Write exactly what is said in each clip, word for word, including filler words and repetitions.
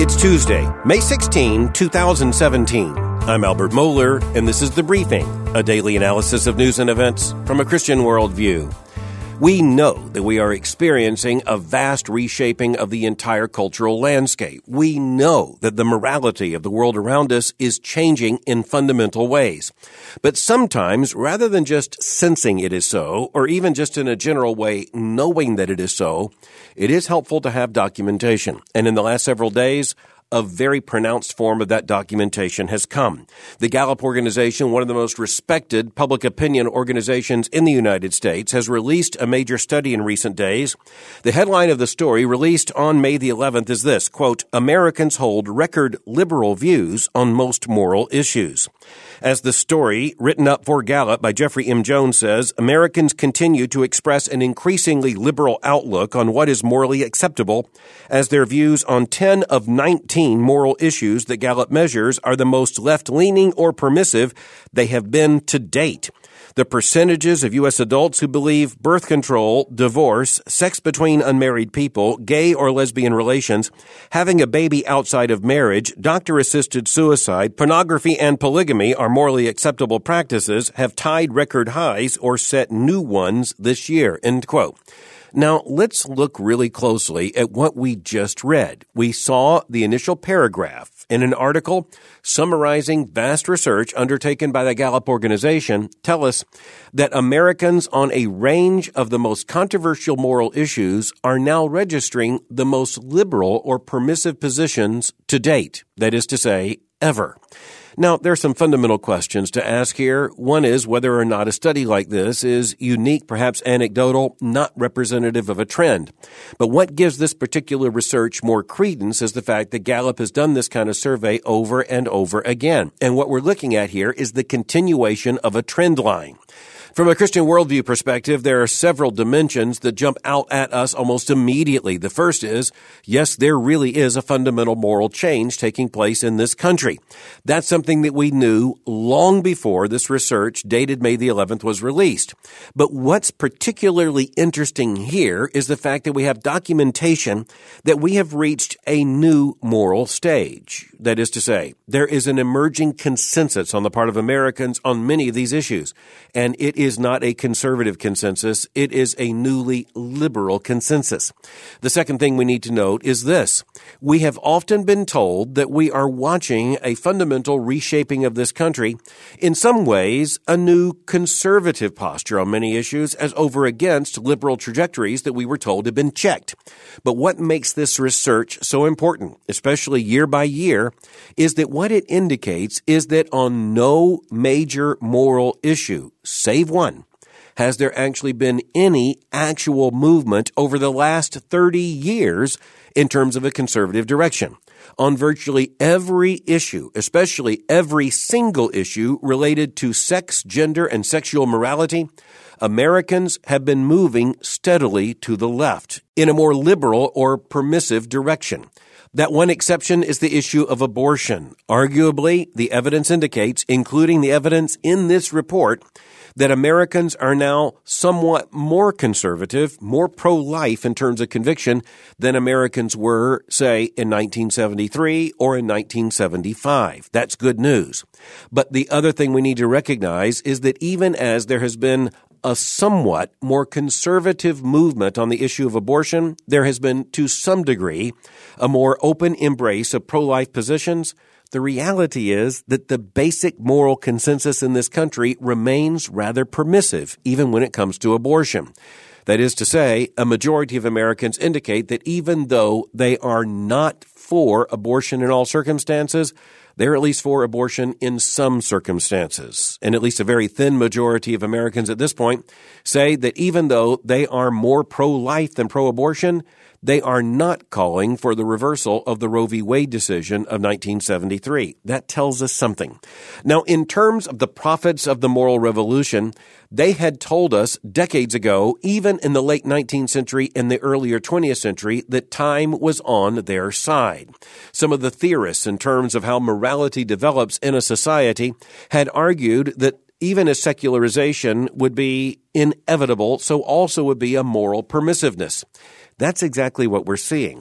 It's Tuesday, May sixteenth, twenty seventeen. I'm Albert Mohler, and this is The Briefing, a daily analysis of news and events from a Christian worldview. We know that we are experiencing a vast reshaping of the entire cultural landscape. We know that the morality of the world around us is changing in fundamental ways. But sometimes, rather than just sensing it is so, or even just in a general way knowing that it is so, it is helpful to have documentation. And in the last several days, a very pronounced form of that documentation has come. The Gallup organization, one of the most respected public opinion organizations in the United States, has released a major study in recent days. The headline of the story, released on May the eleventh, is this, quote, Americans hold record liberal views on most moral issues. As the story, written up for Gallup by Jeffrey M. Jones, says, Americans continue to express an increasingly liberal outlook on what is morally acceptable, as their views on ten of nineteen moral issues that Gallup measures are the most left-leaning or permissive they have been to date. The percentages of U S adults who believe birth control, divorce, sex between unmarried people, gay or lesbian relations, having a baby outside of marriage, doctor-assisted suicide, pornography, and polygamy are morally acceptable practices have tied record highs or set new ones this year, end quote. Now, let's look really closely at what we just read. We saw the initial paragraph in an article summarizing vast research undertaken by the Gallup organization tell us that Americans on a range of the most controversial moral issues are now registering the most liberal or permissive positions to date, that is to say, ever. Now, there are some fundamental questions to ask here. One is whether or not a study like this is unique, perhaps anecdotal, not representative of a trend. But what gives this particular research more credence is the fact that Gallup has done this kind of survey over and over again. And what we're looking at here is the continuation of a trend line. From a Christian worldview perspective, there are several dimensions that jump out at us almost immediately. The first is, yes, there really is a fundamental moral change taking place in this country. That's something that we knew long before this research dated May the eleventh was released. But what's particularly interesting here is the fact that we have documentation that we have reached a new moral stage. That is to say, there is an emerging consensus on the part of Americans on many of these issues, and it is not a conservative consensus. It is a newly liberal consensus. The second thing we need to note is this. We have often been told that we are watching a fundamental reshaping of this country, in some ways, a new conservative posture on many issues as over against liberal trajectories that we were told had been checked. But what makes this research so important, especially year by year, is that what it indicates is that on no major moral issue, save one, has there actually been any actual movement over the last thirty years in terms of a conservative direction. On virtually every issue, especially every single issue related to sex, gender, and sexual morality, Americans have been moving steadily to the left in a more liberal or permissive direction. That one exception is the issue of abortion. Arguably, the evidence indicates, including the evidence in this report, that Americans are now somewhat more conservative, more pro-life in terms of conviction than Americans were, say, in nineteen seventy-three or in nineteen seventy-five. That's good news. But the other thing we need to recognize is that even as there has been a somewhat more conservative movement on the issue of abortion, there has been, to some degree, a more open embrace of pro-life positions. The reality is that the basic moral consensus in this country remains rather permissive, even when it comes to abortion. That is to say, a majority of Americans indicate that even though they are not for abortion in all circumstances, they're at least for abortion in some circumstances. And at least a very thin majority of Americans at this point say that even though they are more pro-life than pro-abortion, they are not calling for the reversal of the Roe v. Wade decision of nineteen seventy-three. That tells us something. Now, in terms of the prophets of the moral revolution, they had told us decades ago, even in the late nineteenth century and the earlier twentieth century, that time was on their side. Some of the theorists in terms of how morality develops in a society had argued that even as secularization would be inevitable, so also would be a moral permissiveness. That's exactly what we're seeing.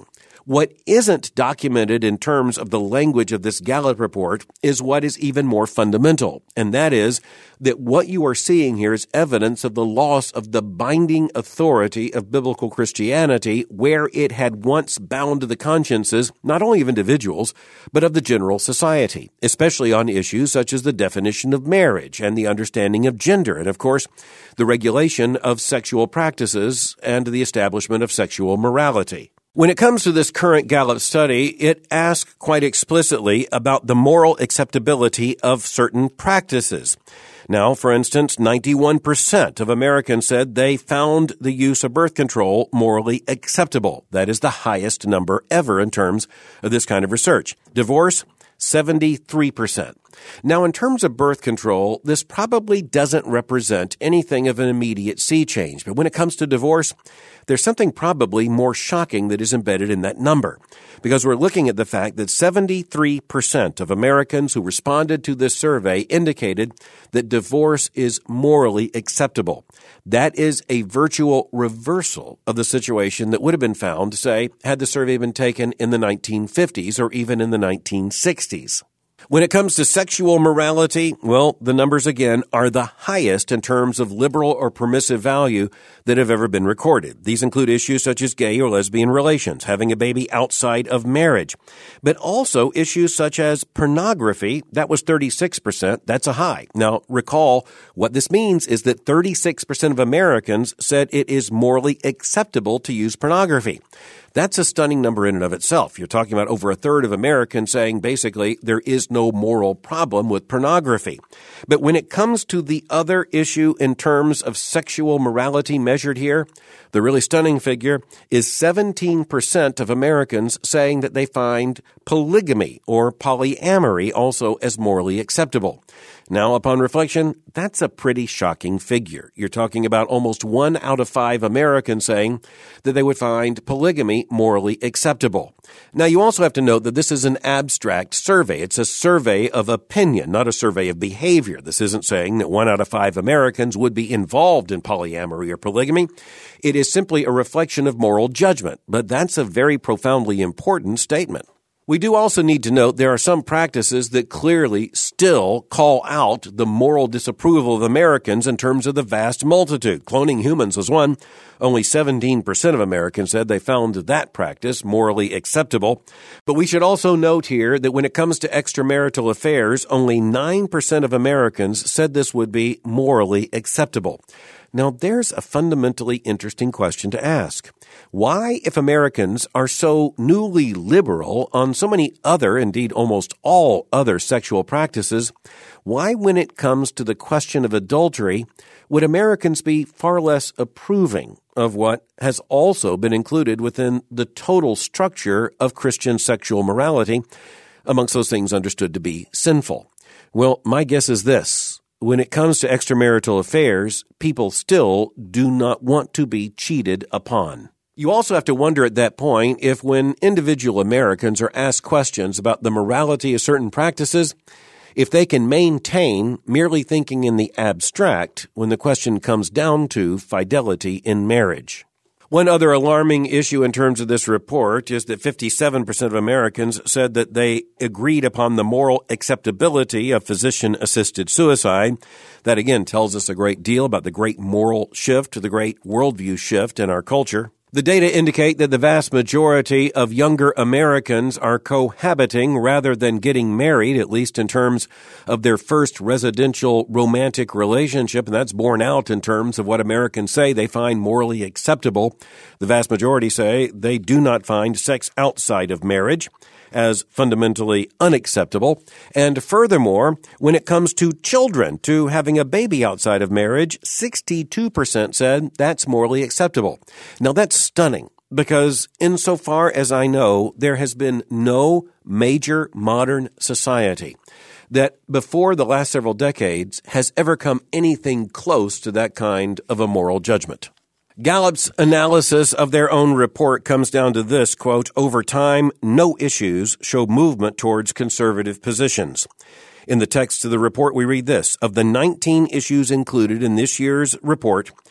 What isn't documented in terms of the language of this Gallup report is what is even more fundamental, and that is that what you are seeing here is evidence of the loss of the binding authority of biblical Christianity where it had once bound the consciences not only of individuals, but of the general society, especially on issues such as the definition of marriage and the understanding of gender, and of course, the regulation of sexual practices and the establishment of sexual morality. When it comes to this current Gallup study, it asks quite explicitly about the moral acceptability of certain practices. Now, for instance, ninety-one percent of Americans said they found the use of birth control morally acceptable. That is the highest number ever in terms of this kind of research. Divorce, seventy-three percent. Now, in terms of birth control, this probably doesn't represent anything of an immediate sea change. But when it comes to divorce, there's something probably more shocking that is embedded in that number, because we're looking at the fact that seventy-three percent of Americans who responded to this survey indicated that divorce is morally acceptable. That is a virtual reversal of the situation that would have been found, say, had the survey been taken in the nineteen fifties or even in the nineteen sixties. When it comes to sexual morality, well, the numbers again are the highest in terms of liberal or permissive value that have ever been recorded. These include issues such as gay or lesbian relations, having a baby outside of marriage, but also issues such as pornography. That was thirty-six percent. That's a high. Now, recall what this means is that thirty-six percent of Americans said it is morally acceptable to use pornography. That's a stunning number in and of itself. You're talking about over a third of Americans saying basically there is no moral problem with pornography. But when it comes to the other issue in terms of sexual morality measured here, the really stunning figure is seventeen percent of Americans saying that they find polygamy or polyamory also as morally acceptable. Now, upon reflection, that's a pretty shocking figure. You're talking about almost one out of five Americans saying that they would find polygamy morally acceptable. Now, you also have to note that this is an abstract survey. It's a survey of opinion, not a survey of behavior. This isn't saying that one out of five Americans would be involved in polyamory or polygamy. It is simply a reflection of moral judgment, but that's a very profoundly important statement. We do also need to note there are some practices that clearly still call out the moral disapproval of Americans in terms of the vast multitude. Cloning humans was one. Only seventeen percent of Americans said they found that practice morally acceptable. But we should also note here that when it comes to extramarital affairs, only nine percent of Americans said this would be morally acceptable. Now, there's a fundamentally interesting question to ask. Why, if Americans are so newly liberal on so many other, indeed almost all other sexual practices, why, when it comes to the question of adultery, would Americans be far less approving of what has also been included within the total structure of Christian sexual morality amongst those things understood to be sinful? Well, my guess is this. When it comes to extramarital affairs, people still do not want to be cheated upon. You also have to wonder at that point if when individual Americans are asked questions about the morality of certain practices, if they can maintain merely thinking in the abstract when the question comes down to fidelity in marriage. One other alarming issue in terms of this report is that fifty-seven percent of Americans said that they agreed upon the moral acceptability of physician-assisted suicide. That, again, tells us a great deal about the great moral shift, the great worldview shift in our culture. The data indicate that the vast majority of younger Americans are cohabiting rather than getting married, at least in terms of their first residential romantic relationship, and that's borne out in terms of what Americans say they find morally acceptable. The vast majority say they do not find sex outside of marriage as fundamentally unacceptable. And furthermore, when it comes to children, to having a baby outside of marriage, sixty-two percent said that's morally acceptable. Now, that's stunning because insofar as I know, there has been no major modern society that before the last several decades has ever come anything close to that kind of a moral judgment. Gallup's analysis of their own report comes down to this, quote, over time, no issues show movement towards conservative positions. In the text of the report, we read this. Of the nineteen issues included in this year's report,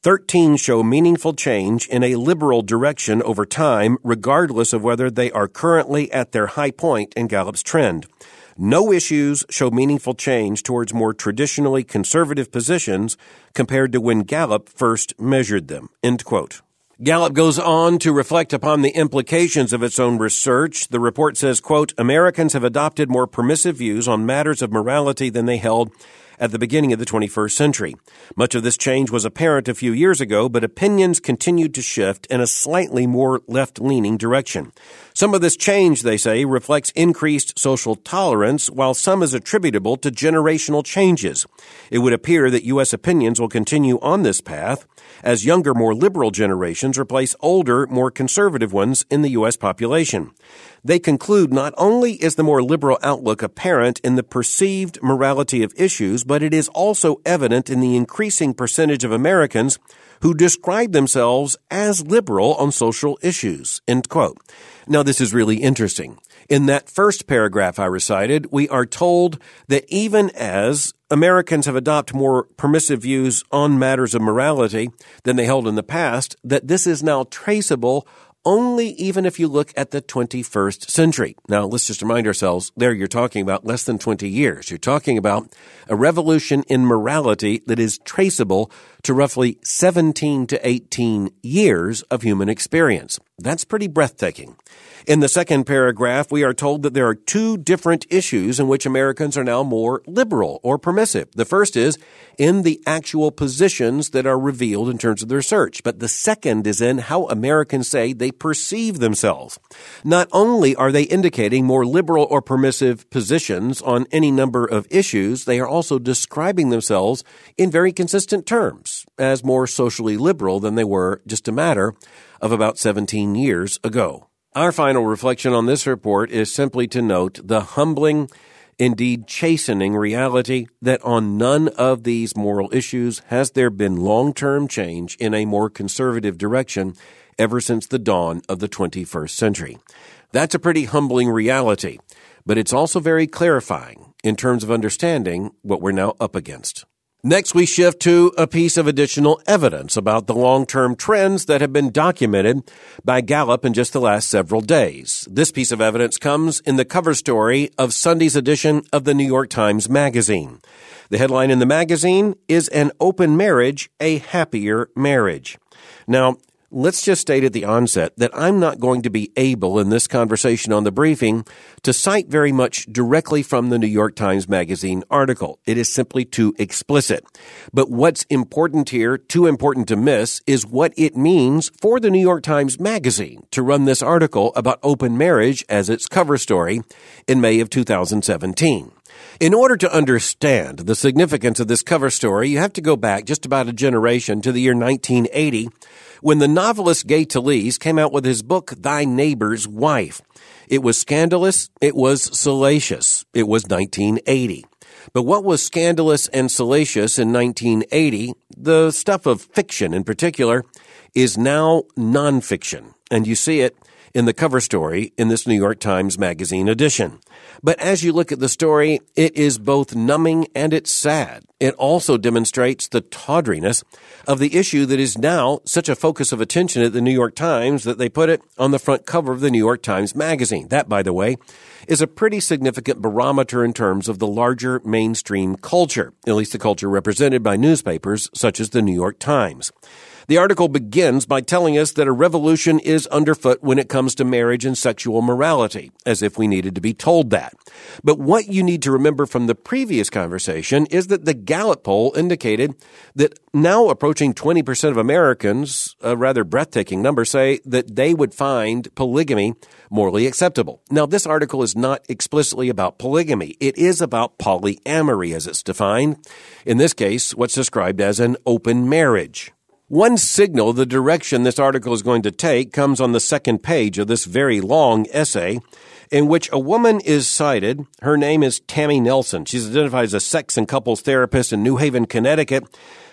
thirteen show meaningful change in a liberal direction over time, regardless of whether they are currently at their high point in Gallup's trend. No issues show meaningful change towards more traditionally conservative positions compared to when Gallup first measured them." End quote. Gallup goes on to reflect upon the implications of its own research. The report says, quote, "Americans have adopted more permissive views on matters of morality than they held at the beginning of the twenty-first century. Much of this change was apparent a few years ago, but opinions continued to shift in a slightly more left-leaning direction. Some of this change, they say, reflects increased social tolerance, while some is attributable to generational changes. It would appear that U S opinions will continue on this path as younger, more liberal generations replace older, more conservative ones in the U S population. They conclude not only is the more liberal outlook apparent in the perceived morality of issues, but it is also evident in the increasing percentage of Americans who describe themselves as liberal on social issues." End quote. Now, this is really interesting. In that first paragraph I recited, we are told that even as Americans have adopted more permissive views on matters of morality than they held in the past, that this is now traceable only even if you look at the twenty-first century. Now, let's just remind ourselves, there you're talking about less than twenty years. You're talking about a revolution in morality that is traceable to roughly seventeen to eighteen years of human experience. That's pretty breathtaking. In the second paragraph, we are told that there are two different issues in which Americans are now more liberal or permissive. The first is in the actual positions that are revealed in terms of their search, but the second is in how Americans say they perceive themselves. Not only are they indicating more liberal or permissive positions on any number of issues, they are also describing themselves in very consistent terms as more socially liberal than they were just a matter of about seventeen years ago. Our final reflection on this report is simply to note the humbling, indeed chastening reality that on none of these moral issues has there been long-term change in a more conservative direction ever since the dawn of the twenty-first century. That's a pretty humbling reality, but it's also very clarifying in terms of understanding what we're now up against. Next, we shift to a piece of additional evidence about the long-term trends that have been documented by Gallup in just the last several days. This piece of evidence comes in the cover story of Sunday's edition of the New York Times Magazine. The headline in the magazine is "An Open Marriage, a Happier Marriage." Now, let's just state at the onset that I'm not going to be able in this conversation on the briefing to cite very much directly from the New York Times Magazine article. It is simply too explicit. But what's important here, too important to miss, is what it means for the New York Times Magazine to run this article about open marriage as its cover story in May of two thousand seventeen. In order to understand the significance of this cover story, you have to go back just about a generation to the year nineteen eighty, when the novelist Gay Talese came out with his book, Thy Neighbor's Wife. It was scandalous. It was salacious. It was nineteen eighty. But what was scandalous and salacious in nineteen eighty, the stuff of fiction in particular, is now nonfiction. And you see it in the cover story in this New York Times Magazine edition. But as you look at the story, it is both numbing and it's sad. It also demonstrates the tawdriness of the issue that is now such a focus of attention at the New York Times that they put it on the front cover of the New York Times Magazine. That, by the way, is a pretty significant barometer in terms of the larger mainstream culture, at least the culture represented by newspapers such as the New York Times. The article begins by telling us that a revolution is underfoot when it comes to marriage and sexual morality, as if we needed to be told that. But what you need to remember from the previous conversation is that the Gallup poll indicated that now approaching twenty percent of Americans, a rather breathtaking number, say that they would find polygamy morally acceptable. Now, this article is not explicitly about polygamy. It is about polyamory as it's defined. In this case, what's described as an open marriage. One signal the direction this article is going to take comes on the second page of this very long essay, in which a woman is cited. Her name is Tammy Nelson. She's identified as a sex and couples therapist in New Haven, Connecticut.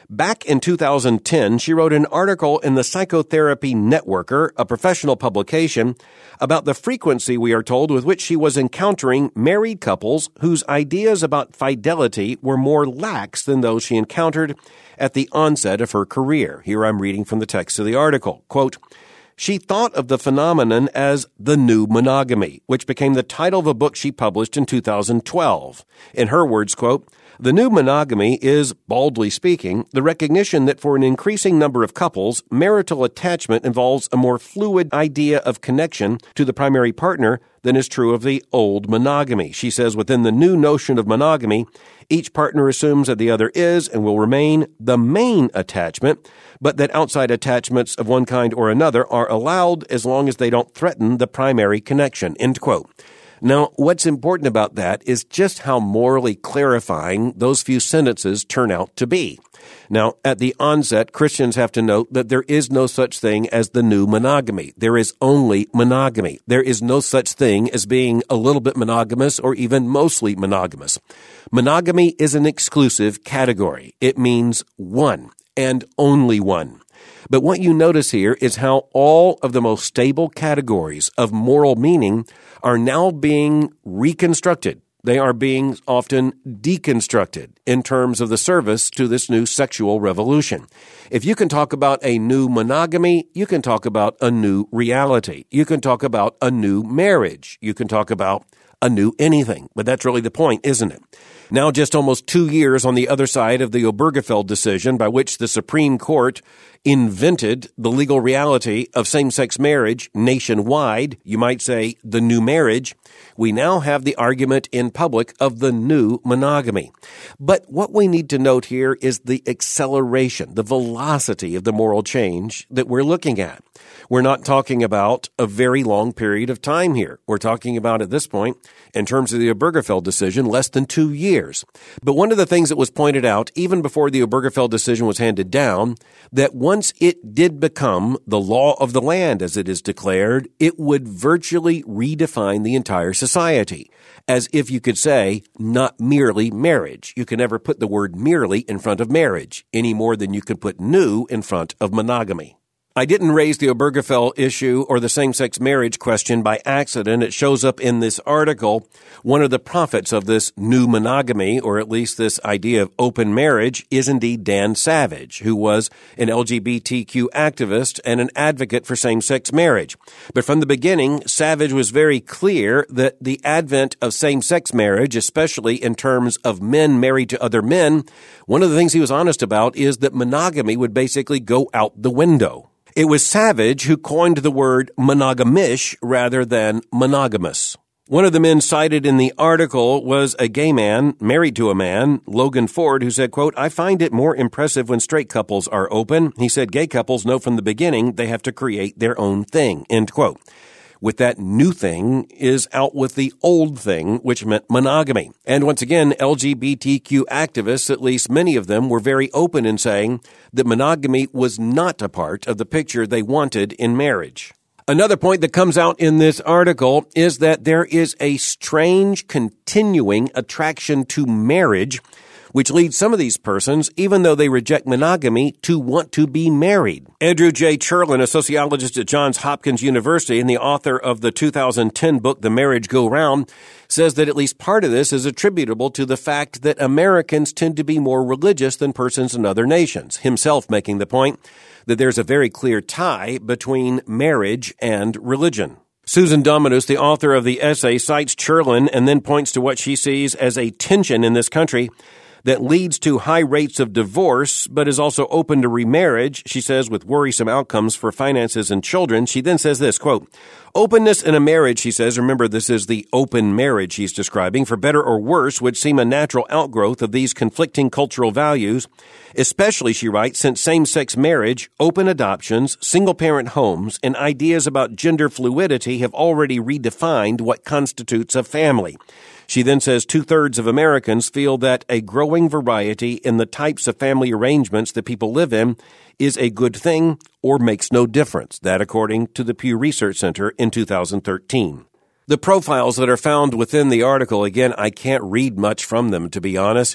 Back in two thousand ten, she wrote an article in the Psychotherapy Networker, a professional publication, about the frequency, we are told, with which she was encountering married couples whose ideas about fidelity were more lax than those she encountered at the onset of her career. Here I'm reading from the text of the article. Quote, she thought of the phenomenon as the new monogamy, which became the title of a book she published in two thousand twelve. In her words, quote, the new monogamy is, baldly speaking, the recognition that for an increasing number of couples, marital attachment involves a more fluid idea of connection to the primary partner than is true of the old monogamy. She says within the new notion of monogamy, each partner assumes that the other is and will remain the main attachment, but that outside attachments of one kind or another are allowed as long as they don't threaten the primary connection. End quote. Now, what's important about that is just how morally clarifying those few sentences turn out to be. Now, at the onset, Christians have to note that there is no such thing as the new monogamy. There is only monogamy. There is no such thing as being a little bit monogamous or even mostly monogamous. Monogamy is an exclusive category. It means one and only one. But what you notice here is how all of the most stable categories of moral meaning are now being reconstructed. They are being often deconstructed in terms of the service to this new sexual revolution. If you can talk about a new monogamy, you can talk about a new reality. You can talk about a new marriage. You can talk about a new anything. But that's really the point, isn't it? Now just almost two years on the other side of the Obergefell decision by which the Supreme Court invented the legal reality of same-sex marriage nationwide, you might say the new marriage, we now have the argument in public of the new monogamy. But what we need to note here is the acceleration, the velocity of the moral change that we're looking at. We're not talking about a very long period of time here. We're talking about, at this point, in terms of the Obergefell decision, less than two years. But one of the things that was pointed out, even before the Obergefell decision was handed down, that once it did become the law of the land, as it is declared, it would virtually redefine the entire society. As if you could say, not merely marriage. You can never put the word merely in front of marriage, any more than you could put new in front of monogamy. I didn't raise the Obergefell issue or the same-sex marriage question by accident. It shows up in this article. One of the prophets of this new monogamy, or at least this idea of open marriage, is indeed Dan Savage, who was an L G B T Q activist and an advocate for same-sex marriage. But from the beginning, Savage was very clear that the advent of same-sex marriage, especially in terms of men married to other men, one of the things he was honest about is that monogamy would basically go out the window. It was Savage who coined the word monogamish rather than monogamous. One of the men cited in the article was a gay man married to a man, Logan Ford, who said, quote, I find it more impressive when straight couples are open. He said gay couples know from the beginning they have to create their own thing, end quote. With that new thing is out with the old thing, which meant monogamy. And once again, L G B T Q activists, at least many of them, were very open in saying that monogamy was not a part of the picture they wanted in marriage. Another point that comes out in this article is that there is a strange continuing attraction to marriage, which leads some of these persons, even though they reject monogamy, to want to be married. Andrew J. Cherlin, a sociologist at Johns Hopkins University and the author of the two thousand ten book, The Marriage Go Round, says that at least part of this is attributable to the fact that Americans tend to be more religious than persons in other nations, himself making the point that there's a very clear tie between marriage and religion. Susan Dominus, the author of the essay, cites Cherlin and then points to what she sees as a tension in this country that leads to high rates of divorce, but is also open to remarriage, she says, with worrisome outcomes for finances and children. She then says this, quote, openness in a marriage, she says, remember this is the open marriage she's describing, for better or worse, would seem a natural outgrowth of these conflicting cultural values, especially, she writes, since same-sex marriage, open adoptions, single-parent homes, and ideas about gender fluidity have already redefined what constitutes a family. She then says two-thirds of Americans feel that a growing variety in the types of family arrangements that people live in is a good thing or makes no difference. That according to the Pew Research Center in two thousand thirteen. The profiles that are found within the article, again, I can't read much from them, to be honest.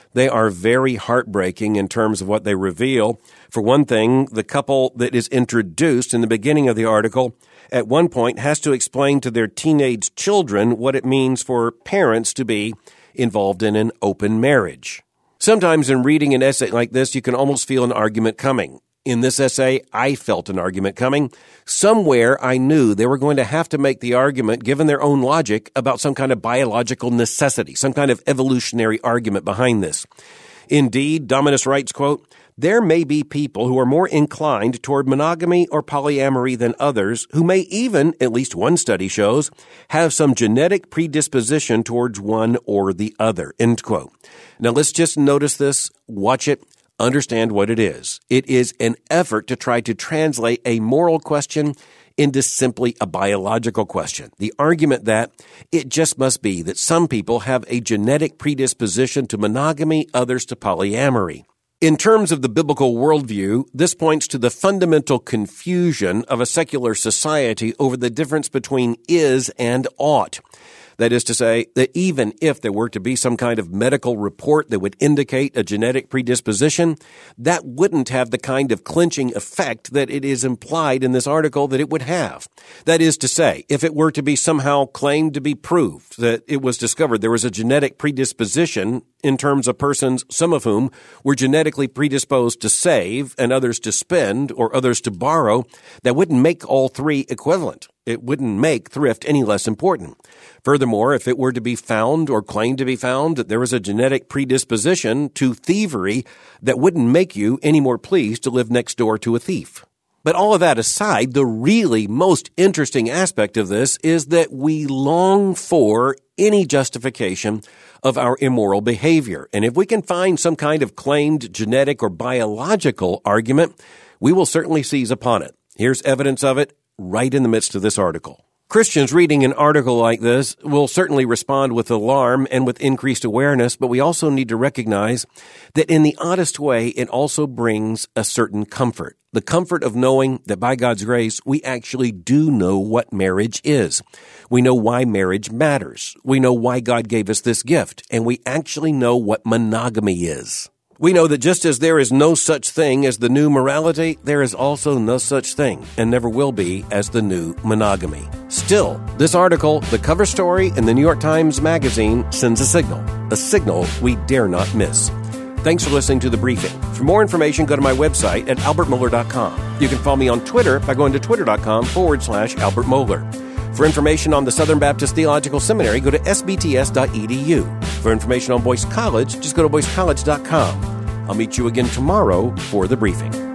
They are very heartbreaking in terms of what they reveal. For one thing, the couple that is introduced in the beginning of the article at one point has to explain to their teenage children what it means for parents to be involved in an open marriage. Sometimes in reading an essay like this, you can almost feel an argument coming. In this essay, I felt an argument coming. Somewhere I knew they were going to have to make the argument, given their own logic, about some kind of biological necessity, some kind of evolutionary argument behind this. Indeed, Dominus writes, quote, there may be people who are more inclined toward monogamy or polyamory than others, who may even, at least one study shows, have some genetic predisposition towards one or the other, end quote. Now let's just notice this, watch it, understand what it is. It is an effort to try to translate a moral question into simply a biological question. The argument that it just must be that some people have a genetic predisposition to monogamy, others to polyamory. In terms of the biblical worldview, this points to the fundamental confusion of a secular society over the difference between is and ought. That is to say, that even if there were to be some kind of medical report that would indicate a genetic predisposition, that wouldn't have the kind of clinching effect that it is implied in this article that it would have. That is to say, if it were to be somehow claimed to be proved that it was discovered there was a genetic predisposition in terms of persons, some of whom were genetically predisposed to save and others to spend or others to borrow, that wouldn't make all three equivalent. It wouldn't make thrift any less important. Furthermore, if it were to be found or claimed to be found that there was a genetic predisposition to thievery, that wouldn't make you any more pleased to live next door to a thief. But all of that aside, the really most interesting aspect of this is that we long for any justification of our immoral behavior. And if we can find some kind of claimed genetic or biological argument, we will certainly seize upon it. Here's evidence of it right in the midst of this article. Christians reading an article like this will certainly respond with alarm and with increased awareness, but we also need to recognize that in the oddest way, it also brings a certain comfort. The comfort of knowing that by God's grace, we actually do know what marriage is. We know why marriage matters. We know why God gave us this gift, and we actually know what monogamy is. We know that just as there is no such thing as the new morality, there is also no such thing, and never will be, as the new monogamy. Still, this article, the cover story in the New York Times Magazine, sends a signal, a signal we dare not miss. Thanks for listening to The Briefing. For more information, go to my website at albert mohler dot com. You can follow me on Twitter by going to twitter.com forward slash Albert Mohler. For information on the Southern Baptist Theological Seminary, go to s b t s dot e d u. For information on Boyce College, just go to boyce college dot com. I'll meet you again tomorrow for The Briefing.